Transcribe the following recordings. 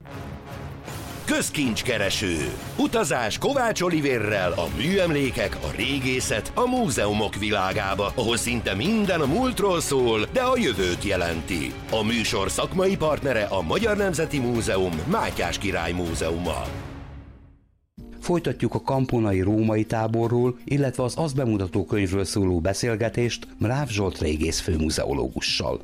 Közkincskereső. Utazás Kovács Olivérrel a műemlékek, a régészet, a múzeumok világába, ahol szinte minden a múltról szól, de a jövőt jelenti. A műsor szakmai partnere a Magyar Nemzeti Múzeum, Mátyás Király Múzeuma. Folytatjuk a kamponai római táborról, illetve az azt bemutató könyvről szóló beszélgetést Mráv Zsolt régész főmuzeológussal.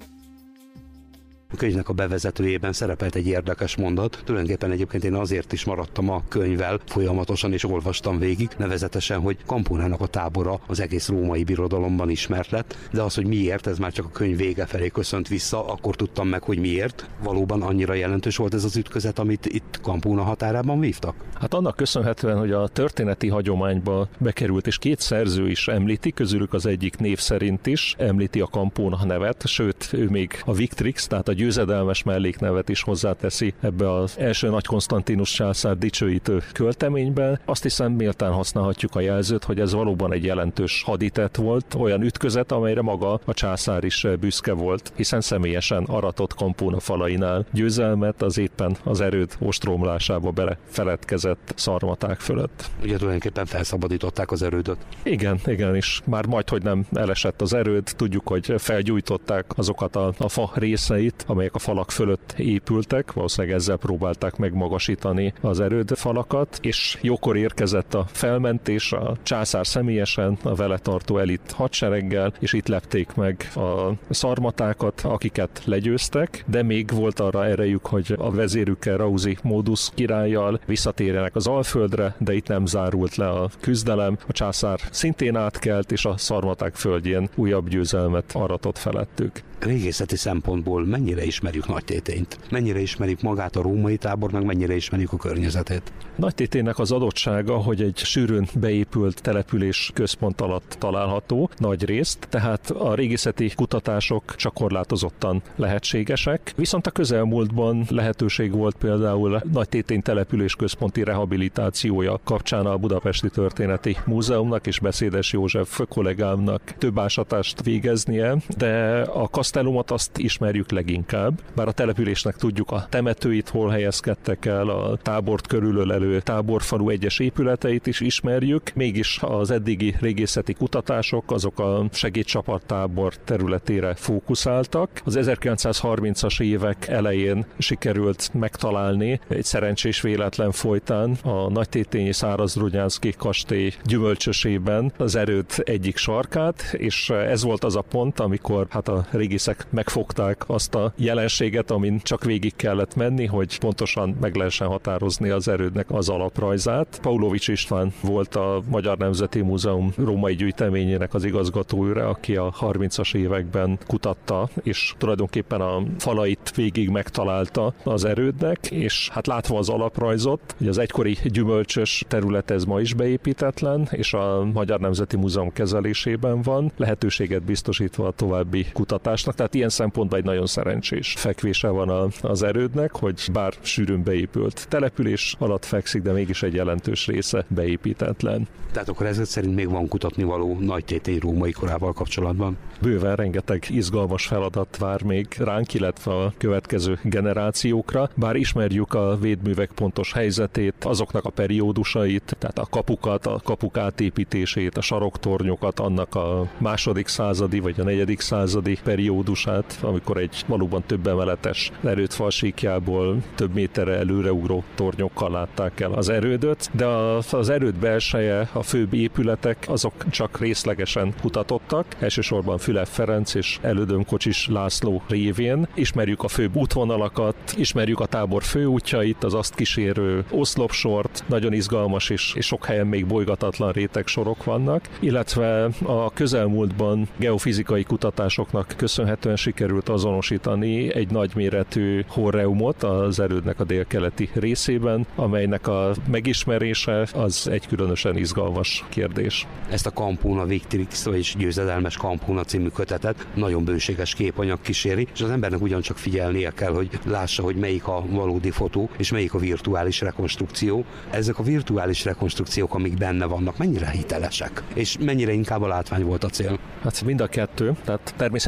A könyvnek a bevezetőjében szerepelt egy érdekes mondat, tulajdonképpen egyébként én azért is maradtam a könyvvel folyamatosan és olvastam végig, nevezetesen, hogy Camponának a tábora az egész római birodalomban ismert lett, de az, hogy miért, ez már csak a könyv vége felé köszönt vissza, akkor tudtam meg, hogy miért. Valóban annyira jelentős volt ez az ütközet, amit itt Campona határában vívtak? Hát annak köszönhetően, hogy a történeti hagyományba bekerült, és két szerző is említi, közülük az egyik név szerint is említi a Campona nevet, sőt, ő még a Victrix, tehát a győzedelmes melléknevet is hozzáteszi ebbe az első Nagy Konstantinus császár dicsőítő költeményben. Azt hiszem, méltán használhatjuk a jelzőt, hogy ez valóban egy jelentős haditett volt, olyan ütközet, amelyre maga a császár is büszke volt, hiszen személyesen aratott Campona falainál győzelmet az éppen az erőd ostromlásába belefeledkezett szarmaták fölött. Ugye tulajdonképpen felszabadították az erődöt. Igen, és már majdhogy nem elesett az erőd, tudjuk, hogy felgyújtották azokat a fa részeit, amelyek a falak fölött épültek, valószínűleg ezzel próbálták megmagasítani az erődfalakat, és jókor érkezett a felmentés, a császár személyesen a vele tartó elit hadsereggel, és itt lepték meg a szarmatákat, akiket legyőztek, de még volt arra erejük, hogy a vezérükkel, Rausi Modus királlyal visszatérjenek az Alföldre, de itt nem zárult le a küzdelem. A császár szintén átkelt, és a szarmaták földjén újabb győzelmet aratott felettük. Régészeti szempontból mennyire ismerjük Nagytétényt? Mennyire ismerjük magát a római tábornak, mennyire ismerjük a környezetét? Nagytéténynek az adottsága, hogy egy sűrűn beépült település központ alatt található nagy részt, tehát a régészeti kutatások csak korlátozottan lehetségesek. Viszont a közelmúltban lehetőség volt például Nagytétény település központi rehabilitációja kapcsán a Budapesti Történeti Múzeumnak és Beszédes József kollégámnak több ásatást végeznie, de a Castellumot azt ismerjük leginkább, bár a településnek tudjuk a temetőit, hol helyezkedtek el, a tábort körülölelő táborfalu egyes épületeit is ismerjük, mégis az eddigi régészeti kutatások azok a segédcsapattábor területére fókuszáltak. Az 1930-as évek elején sikerült megtalálni egy szerencsés véletlen folytán a nagytétényi Szárazdrunyánszky kastély gyümölcsösében az erőd egyik sarkát, és ez volt az a pont, amikor a régészek megfogták azt a jelenséget, amin csak végig kellett menni, hogy pontosan meg lehessen határozni az erődnek az alaprajzát. Paulovics István volt a Magyar Nemzeti Múzeum római gyűjteményének az igazgatója, aki a 30-as években kutatta, és tulajdonképpen a falait végig megtalálta az erődnek, és látva az alaprajzot, hogy az egykori gyümölcsös terület ez ma is beépítetlen, és a Magyar Nemzeti Múzeum kezelésében van, lehetőséget biztosítva a további kutatásnak, tehát ilyen szempontból egy nagyon szerencsés fekvése van az erődnek, hogy bár sűrűn beépült település alatt fekszik, de mégis egy jelentős része beépítetlen. Tehát akkor ezek szerint még van kutatnivaló Nagytétény római korával kapcsolatban? Bőven rengeteg izgalmas feladat vár még ránk, illetve a következő generációkra, bár ismerjük a védművek pontos helyzetét, azoknak a periódusait, tehát a kapukat, a kapuk átépítését, a saroktornyokat, annak a második századi vagy a negyedik századi periódusát, amikor egy valóban több emeletes erődfalsíkjából több méterre előreugró tornyokkal látták el az erődöt, de az erőd belseje, a főbb épületek, azok csak részlegesen kutatottak, elsősorban Fülep Ferenc és elődöm Kocsis László révén. Ismerjük a főbb útvonalakat, ismerjük a tábor főútjait, az azt kísérő oszlopsort, nagyon izgalmas és sok helyen még bolygatatlan rétegsorok vannak, illetve a közelmúltban geofizikai kutatásoknak köszönhetően sikerült azonosítani egy nagyméretű horreumot az erődnek a délkeleti részében, amelynek a megismerése az egy különösen izgalmas kérdés. Ezt a Campona Victrix, vagyis Győzedelmes Campona című kötetet nagyon bőséges képanyag kíséri, és az embernek ugyancsak figyelnie kell, hogy lássa, hogy melyik a valódi fotó, és melyik a virtuális rekonstrukció. Ezek a virtuális rekonstrukciók, amik benne vannak, mennyire hitelesek, és mennyire inkább a látvány volt a cél? Mind a kettő, tehát természetesen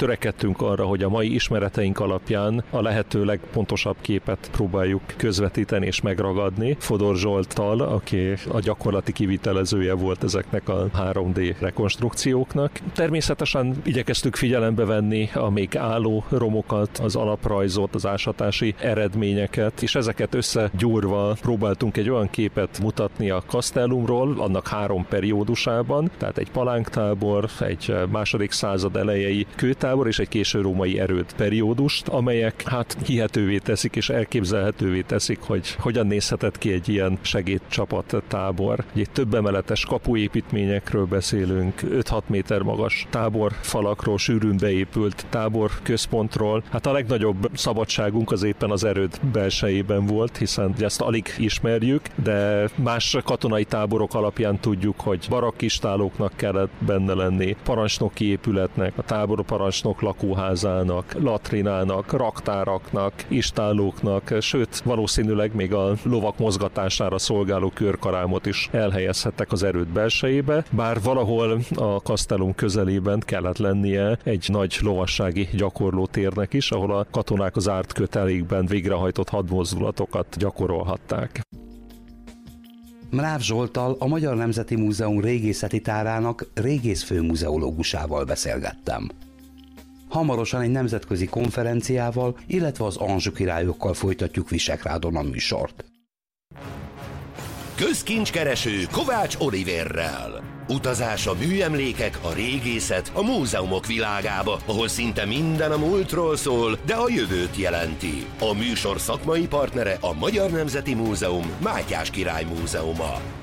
törekedtünk arra, hogy a mai ismereteink alapján a lehető legpontosabb képet próbáljuk közvetíteni és megragadni. Fodor Zsolttal, aki a gyakorlati kivitelezője volt ezeknek a 3D rekonstrukcióknak. Természetesen igyekeztük figyelembe venni a még álló romokat, az alaprajzot, az ásatási eredményeket, és ezeket összegyúrva próbáltunk egy olyan képet mutatni a Castellumról, annak 3 periódusában, tehát egy palánktábor, egy második század elejei kőtábor és egy késő római erőd periódust, amelyek hihetővé teszik és elképzelhetővé teszik, hogy hogyan nézhetett ki egy ilyen segédcsapat tábor. Egy több emeletes kapuépítményekről beszélünk, 5-6 méter magas táborfalakról, sűrűn beépült tábor központról. A legnagyobb szabadságunk az éppen az erőd belsejében volt, hiszen ezt alig ismerjük, de más katonai táborok alapján tudjuk, hogy barakkistálóknak kellett benne lenni, parancsnoki épületnek, a táborparancsnok lakóházának, latrinának, raktáraknak, istálóknak, sőt, valószínűleg még a lovak mozgatására szolgáló körkarámot is elhelyezhettek az erőd belsejébe, bár valahol a Castellum közelében kellett lennie egy nagy lovassági gyakorlótérnek is, ahol a katonák az árt kötelékben végrehajtott hadmozdulatokat gyakorolhatták. Mráv Zsolttal, a Magyar Nemzeti Múzeum régészeti tárának régészfőmuzeológusával beszélgettem. Hamarosan egy nemzetközi konferenciával, illetve az Anjou királyokkal folytatjuk Visegrádon a műsort. Közkincskereső Kovács Oliverrel. Utazás a műemlékek, a régészet, a múzeumok világába, ahol szinte minden a múltról szól, de a jövőt jelenti. A műsor szakmai partnere a Magyar Nemzeti Múzeum, Mátyás Király Múzeuma.